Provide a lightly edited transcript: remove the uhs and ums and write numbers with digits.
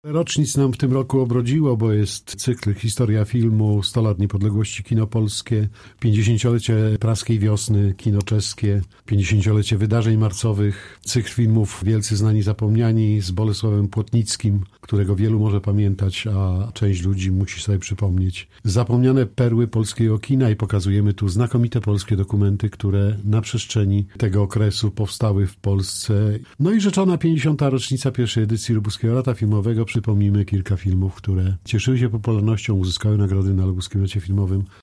Rocznic nam w tym roku obrodziło, bo jest cykl Historia filmu, 100 lat niepodległości kino polskie, 50-lecie praskiej wiosny kino czeskie, 50-lecie wydarzeń marcowych, cykl filmów Wielcy znani zapomniani z Bolesławem Płotnickim, którego wielu może pamiętać, a część ludzi musi sobie przypomnieć. Zapomniane perły polskiego kina i pokazujemy tu znakomite polskie dokumenty, które na przestrzeni tego okresu powstały w Polsce. No i rzeczona 50. rocznica pierwszej edycji Lubuskiego Lata Filmowego. Przypomnimy kilka filmów, które cieszyły się popularnością, uzyskały nagrody na Lubuskim Locie Filmowym.